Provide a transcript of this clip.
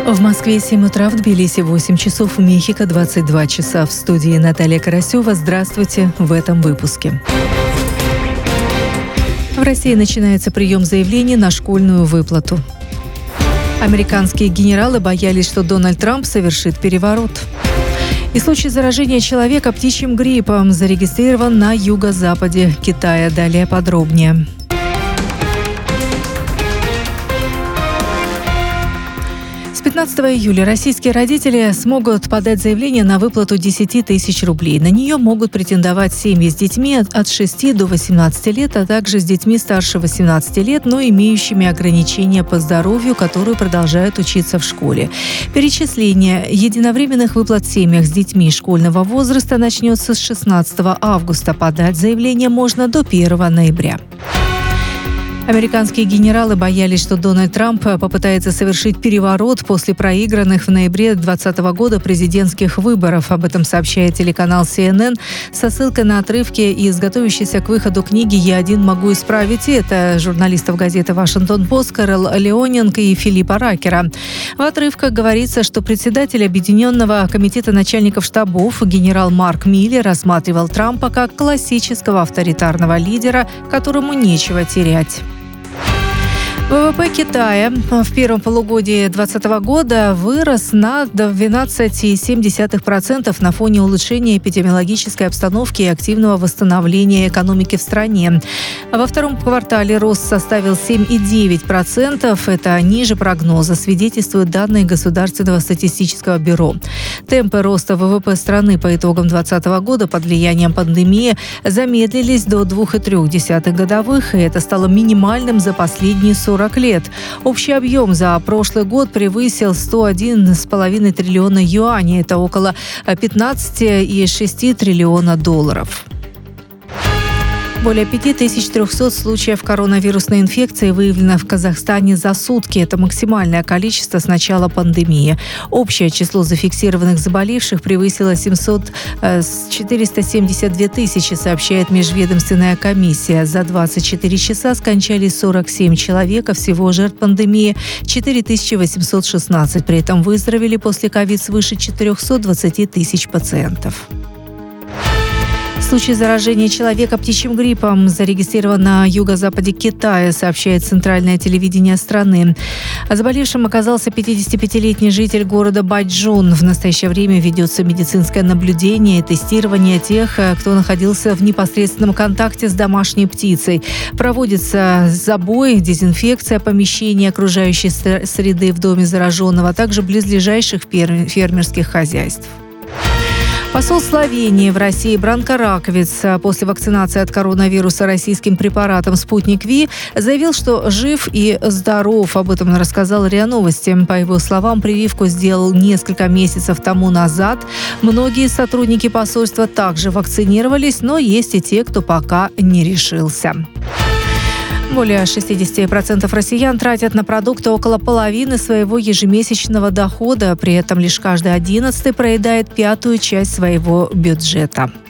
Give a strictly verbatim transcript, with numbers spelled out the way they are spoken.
В Москве семь утра, в Тбилиси восемь часов, в Мехико двадцать два часа. В студии Наталья Карасева. Здравствуйте в этом выпуске. В России начинается прием заявлений на школьную выплату. Американские генералы боялись, что Дональд Трамп совершит переворот. И случай заражения человека птичьим гриппом зарегистрирован на юго-западе Китая. Далее подробнее. С пятнадцатого июля российские родители смогут подать заявление на выплату десять тысяч рублей. На нее могут претендовать семьи с детьми от шести до восемнадцати лет, а также с детьми старше восемнадцати лет, но имеющими ограничения по здоровью, которые продолжают учиться в школе. Перечисление единовременных выплат в семьях с детьми школьного возраста начнется с шестнадцатого августа. Подать заявление можно до первого ноября. Американские генералы боялись, что Дональд Трамп попытается совершить переворот после проигранных в ноябре двадцатого года президентских выборов. Об этом сообщает телеканал си эн эн со ссылкой на отрывки из готовящейся к выходу книги «Я один могу исправить». Это журналистов газеты «Вашингтон-Пост» Кэрол Леонинг и Филиппа Ракера. В отрывках говорится, что председатель Объединенного комитета начальников штабов генерал Марк Милли рассматривал Трампа как классического авторитарного лидера, которому нечего терять. ВВП Китая в первом полугодии двадцатого года вырос на двенадцать целых семь десятых процента на фоне улучшения эпидемиологической обстановки и активного восстановления экономики в стране. Во втором квартале рост составил семь целых девять десятых процента. Это ниже прогноза, свидетельствуют данные Государственного статистического бюро. Темпы роста ВВП страны по итогам двадцатого года под влиянием пандемии замедлились до двух целых трёх десятых годовых, и это стало минимальным за последние сорок лет. Общий объем за прошлый год превысил сто один целых пять десятых триллиона юаней. Это около пятнадцать целых шесть десятых триллиона долларов. Более пять тысяч триста случаев коронавирусной инфекции выявлено в Казахстане за сутки. Это максимальное количество с начала пандемии. Общее число зафиксированных заболевших превысило семьсот, четыреста семьдесят две тысячи, сообщает межведомственная комиссия. За двадцать четыре часа скончались сорок семь человек, а всего жертв пандемии четыре тысячи восемьсот шестнадцать. При этом выздоровели после ковид свыше четыреста двадцать тысяч пациентов. Случай заражения человека птичьим гриппом зарегистрирован на юго-западе Китая, сообщает центральное телевидение страны. Заболевшим оказался пятидесятипятилетний житель города Байчжун. В настоящее время ведется медицинское наблюдение и тестирование тех, кто находился в непосредственном контакте с домашней птицей. Проводится забой, дезинфекция помещений, окружающей среды в доме зараженного, а также близлежащих фермерских хозяйств. Посол Словении в России Бранко Раковец после вакцинации от коронавируса российским препаратом «Спутник Ви» заявил, что жив и здоров. Об этом рассказал РИА Новости. По его словам, прививку сделал несколько месяцев тому назад. Многие сотрудники посольства также вакцинировались, но есть и те, кто пока не решился. Более шестьдесят процентов россиян тратят на продукты около половины своего ежемесячного дохода. При этом лишь каждый одиннадцатый проедает пятую часть своего бюджета.